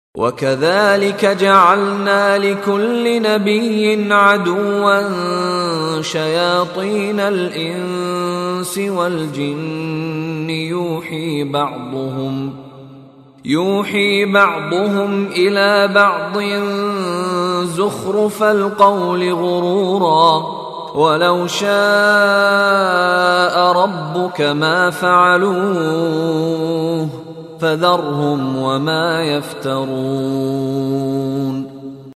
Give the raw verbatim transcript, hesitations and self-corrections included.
وكذلك جعلنا لكل نبي عدوا شياطين الإنس والجن يوحي بعضهم يوحي بعضهم إلى بعض زخرف القول غرورا ولو شاء ربك ما فعلوه فذرهم وما يفترون